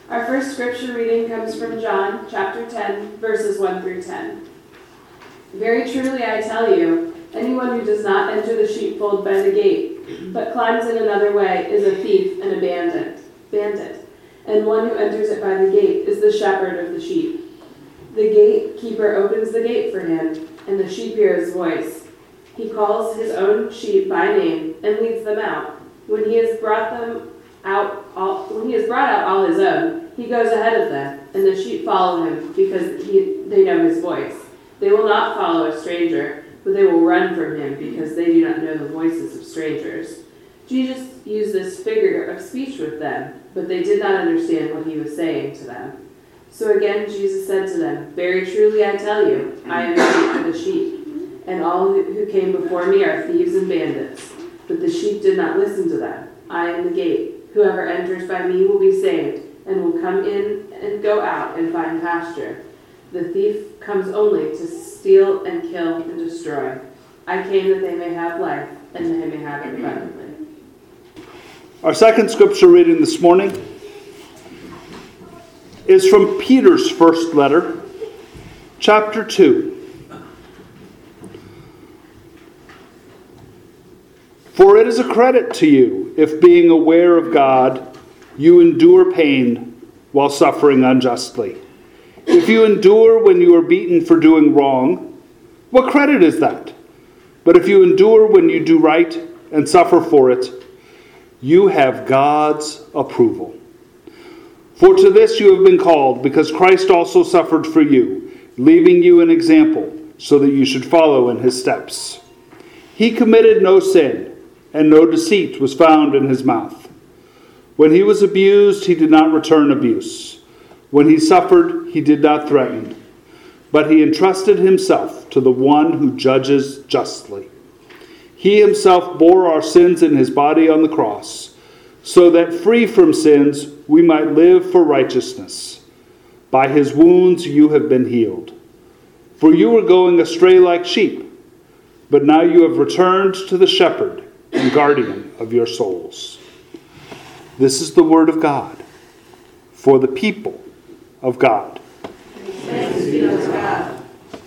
Our first scripture reading comes from John chapter 10, verses 1 through 10. Very truly I tell you, anyone who does not enter the sheepfold by the gate, but climbs in another way, is a thief and a bandit. And one who enters it by the gate is the shepherd of the sheep. The gatekeeper opens the gate for him, and the sheep hear his voice. He calls his own sheep by name and leads them out. When he has brought out all his own, he goes ahead of them, and the sheep follow him because they know his voice. They will not follow a stranger, but they will run from him because they do not know the voices of strangers. Jesus used this figure of speech with them, but they did not understand what he was saying to them. So again Jesus said to them, very truly I tell you, I am the gate for the sheep, and all who came before me are thieves and bandits. But the sheep did not listen to them. I am the gate. Whoever enters by me will be saved, and will come in and go out and find pasture. The thief comes only to steal and kill and destroy. I came that they may have life, and they may have it abundantly. Our second scripture reading this morning is from Peter's first letter, chapter 2. For it is a credit to you if, being aware of God, you endure pain while suffering unjustly. If you endure when you are beaten for doing wrong, what credit is that? But if you endure when you do right and suffer for it, you have God's approval. For to this you have been called, because Christ also suffered for you, leaving you an example, so that you should follow in his steps. He committed no sin, and no deceit was found in his mouth. When he was abused, he did not return abuse. When he suffered, he did not threaten, but he entrusted himself to the one who judges justly. He himself bore our sins in his body on the cross, so that free from sins we might live for righteousness. By his wounds you have been healed. For you were going astray like sheep, but now you have returned to the shepherd and guardian of your souls. This is the word of God for the people of God. Thanks be to God.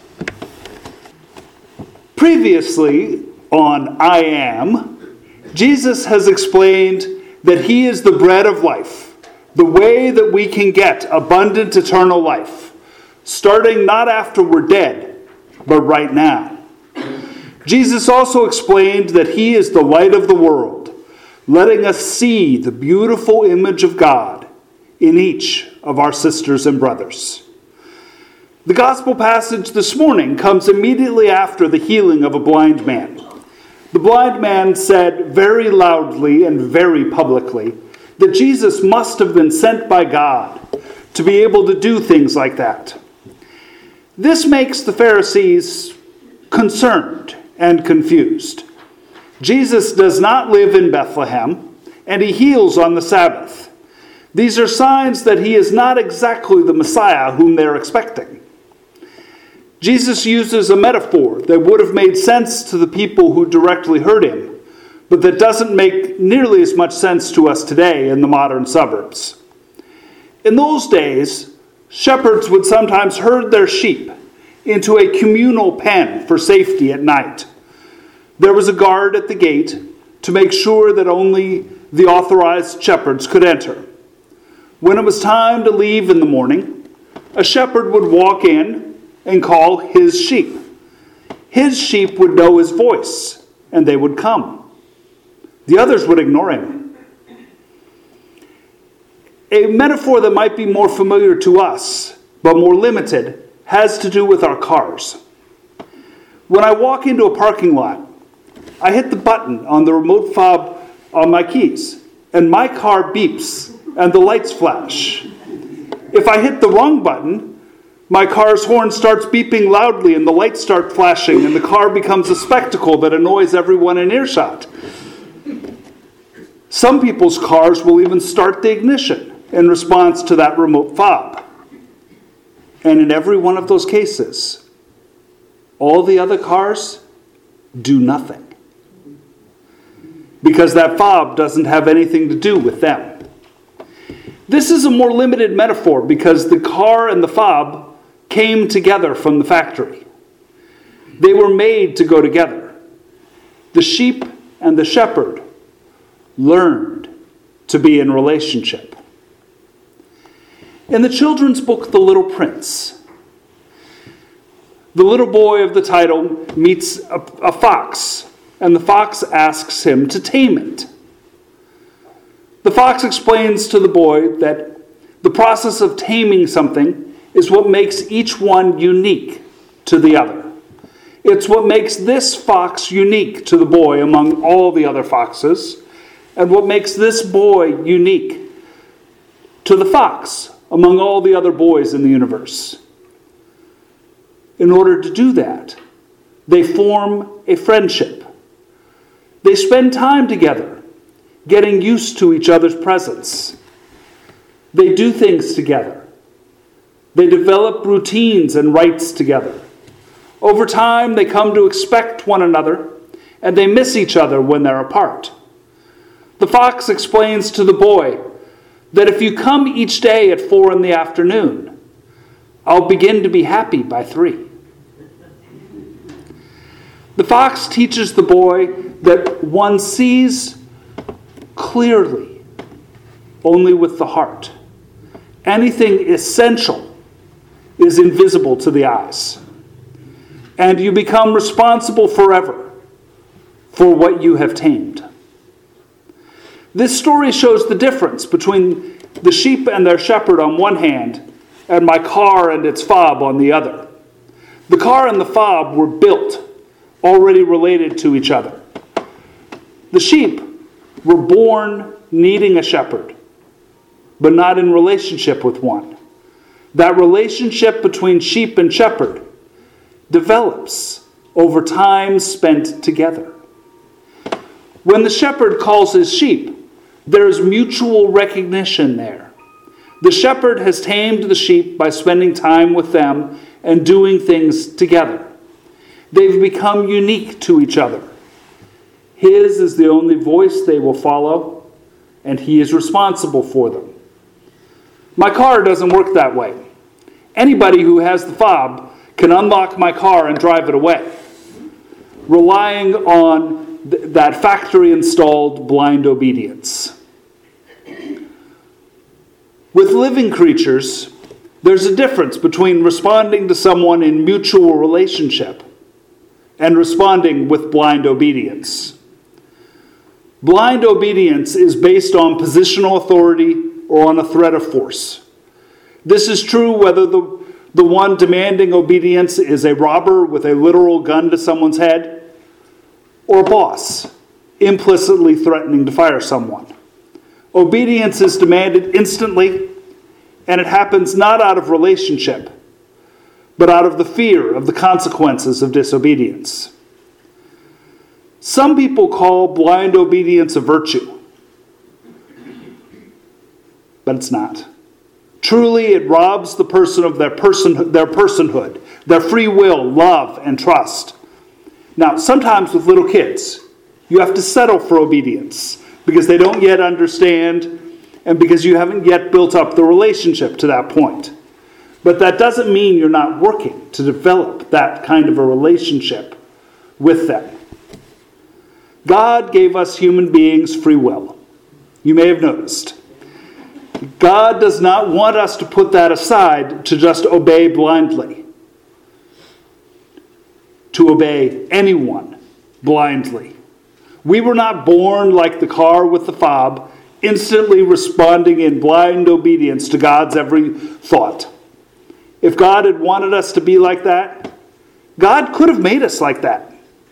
Previously on I Am, Jesus has explained that he is the bread of life, the way that we can get abundant eternal life, starting not after we're dead, but right now. Jesus also explained that he is the light of the world, letting us see the beautiful image of God in each of our sisters and brothers. The gospel passage this morning comes immediately after the healing of a blind man. The blind man said very loudly and very publicly that Jesus must have been sent by God to be able to do things like that. This makes the Pharisees concerned and confused. Jesus does not live in Bethlehem, and he heals on the Sabbath. These are signs that he is not exactly the Messiah whom they're expecting. Jesus uses a metaphor that would have made sense to the people who directly heard him, but that doesn't make nearly as much sense to us today in the modern suburbs. In those days, shepherds would sometimes herd their sheep into a communal pen for safety at night. There was a guard at the gate to make sure that only the authorized shepherds could enter. When it was time to leave in the morning, a shepherd would walk in and call his sheep. His sheep would know his voice, and they would come. The others would ignore him. A metaphor that might be more familiar to us, but more limited, has to do with our cars. When I walk into a parking lot, I hit the button on the remote fob on my keys, and my car beeps and the lights flash. If I hit the wrong button, my car's horn starts beeping loudly and the lights start flashing and the car becomes a spectacle that annoys everyone in earshot. Some people's cars will even start the ignition in response to that remote fob. And in every one of those cases, all the other cars do nothing. Because that fob doesn't have anything to do with them. This is a more limited metaphor because the car and the fob came together from the factory. They were made to go together. The sheep and the shepherd learned to be in relationship. In the children's book, The Little Prince, the little boy of the title meets a fox, and the fox asks him to tame it. The fox explains to the boy that the process of taming something is what makes each one unique to the other. It's what makes this fox unique to the boy among all the other foxes, and what makes this boy unique to the fox among all the other boys in the universe. In order to do that, they form a friendship. They spend time together, getting used to each other's presence. They do things together. They develop routines and rites together. Over time, they come to expect one another, and they miss each other when they're apart. The fox explains to the boy that if you come each day at 4 p.m, I'll begin to be happy by 3. The fox teaches the boy that one sees clearly only with the heart. Anything essential is invisible to the eyes. And you become responsible forever for what you have tamed. This story shows the difference between the sheep and their shepherd on one hand and my car and its fob on the other. The car and the fob were built, already related to each other. The sheep were born needing a shepherd, but not in relationship with one. That relationship between sheep and shepherd develops over time spent together. When the shepherd calls his sheep, there is mutual recognition there. The shepherd has tamed the sheep by spending time with them and doing things together. They've become unique to each other. His is the only voice they will follow, and he is responsible for them. My car doesn't work that way. Anybody who has the fob can unlock my car and drive it away, relying on that factory-installed blind obedience. With living creatures, there's a difference between responding to someone in mutual relationship and responding with blind obedience. Blind obedience is based on positional authority or on a threat of force. This is true whether the one demanding obedience is a robber with a literal gun to someone's head, or a boss implicitly threatening to fire someone. Obedience is demanded instantly, and it happens not out of relationship, but out of the fear of the consequences of disobedience. Some people call blind obedience a virtue, but it's not. Truly, it robs the person of their personhood, their free will, love, and trust. Now, sometimes with little kids, you have to settle for obedience because they don't yet understand and because you haven't yet built up the relationship to that point. But that doesn't mean you're not working to develop that kind of a relationship with them. God gave us human beings free will. You may have noticed. God does not want us to put that aside to just obey blindly. To obey anyone blindly. We were not born like the car with the fob, instantly responding in blind obedience to God's every thought. If God had wanted us to be like that, God could have made us like that.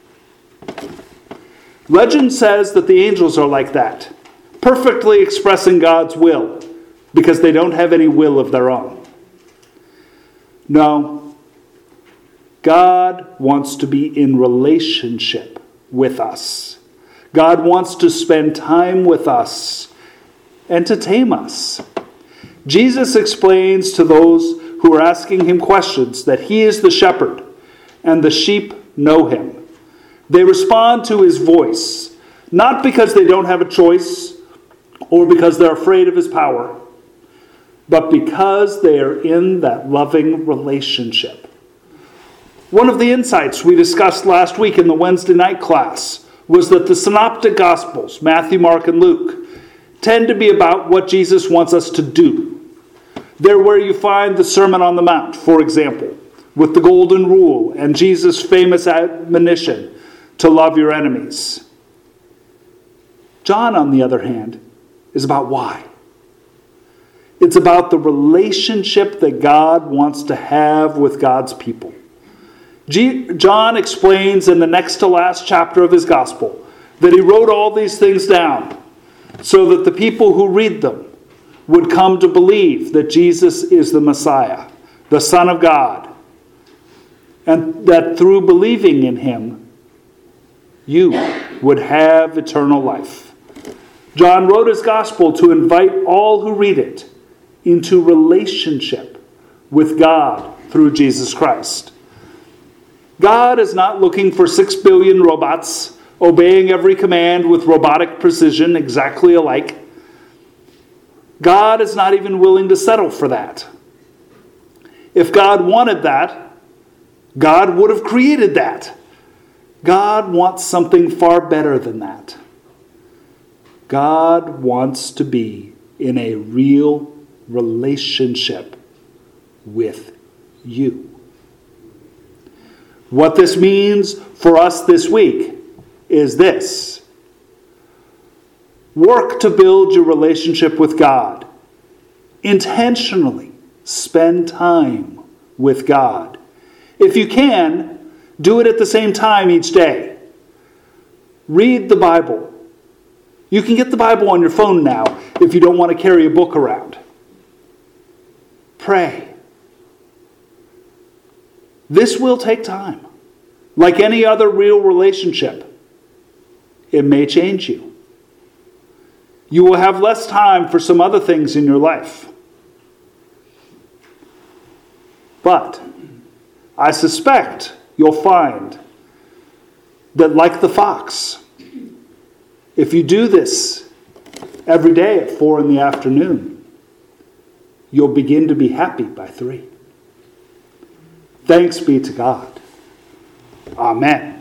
Legend says that the angels are like that, perfectly expressing God's will, because they don't have any will of their own. No, God wants to be in relationship with us. God wants to spend time with us and to tame us. Jesus explains to those who are asking him questions that he is the shepherd and the sheep know him. They respond to his voice, not because they don't have a choice or because they're afraid of his power, but because they are in that loving relationship. One of the insights we discussed last week in the Wednesday night class was that the Synoptic Gospels, Matthew, Mark, and Luke, tend to be about what Jesus wants us to do. They're where you find the Sermon on the Mount, for example, with the Golden Rule and Jesus' famous admonition to love your enemies. John, on the other hand, is about why. It's about the relationship that God wants to have with God's people. John explains in the next to last chapter of his gospel that he wrote all these things down so that the people who read them would come to believe that Jesus is the Messiah, the Son of God, and that through believing in him, you would have eternal life. John wrote his gospel to invite all who read it into relationship with God through Jesus Christ. God is not looking for 6 billion robots obeying every command with robotic precision exactly alike. God is not even willing to settle for that. If God wanted that, God would have created that. God wants something far better than that. God wants to be in a real relationship with you. What this means for us this week is this. Work to build your relationship with God. Intentionally spend time with God. If you can, do it at the same time each day. Read the Bible. You can get the Bible on your phone now if you don't want to carry a book around. Pray. This will take time. Like any other real relationship, it may change you. You will have less time for some other things in your life. But I suspect you'll find that, like the fox, if you do this every day at 4 p.m, you'll begin to be happy by 3. Thanks be to God. Amen.